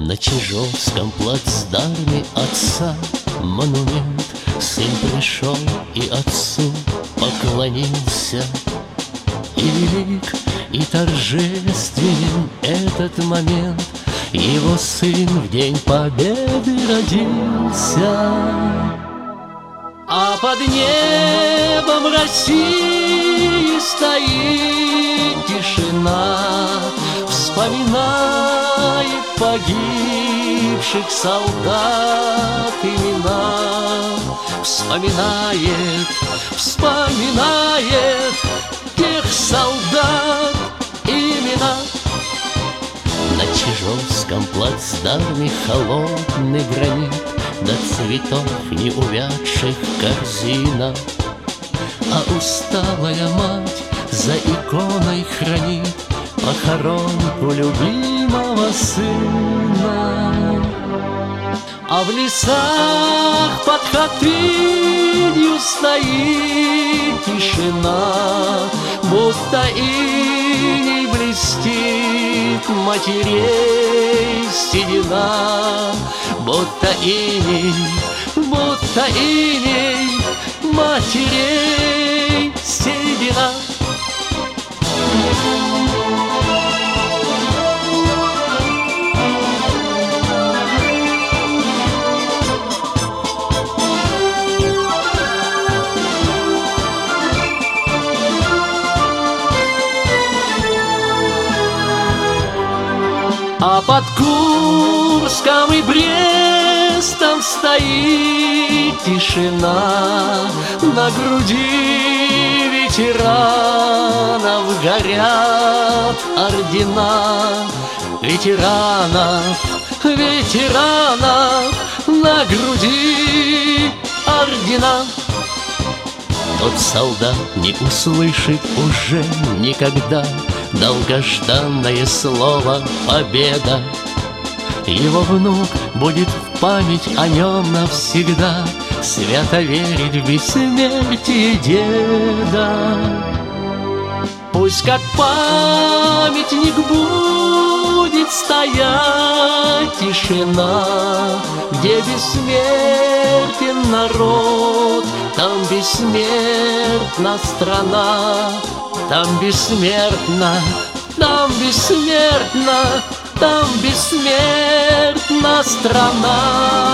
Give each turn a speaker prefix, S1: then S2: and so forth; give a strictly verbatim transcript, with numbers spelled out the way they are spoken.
S1: На Чижовском плацдарме отца монумент. Сын пришел и отцу поклонился. И велик, и торжественен этот момент. Его сын в день победы родился. А под небом России стоит тишина, вспоминает погибших солдат имена. Вспоминает, вспоминает тех солдат имена. На Чижовском плацдарме холодный гранит, до цветов не увядших корзина. А усталая мать за иконой хранит похоронку любимого сына. А в лесах под Хатынью стоит тишина, будто иней блестит матерей седина. Будто иней, будто иней матерей седина. А под Курском и Брестом стоит тишина. На груди ветеранов горят ордена. Ветеранов, ветеранов, на груди ордена. Тот солдат не услышит уже никогда долгожданное слово «победа». Его внук будет в память о нем навсегда свято верить в бессмертие деда. Пусть как памятник будет стоять тишина, где бессмертен народ, там бессмертна страна. Там бессмертна, там бессмертна, там бессмертна страна.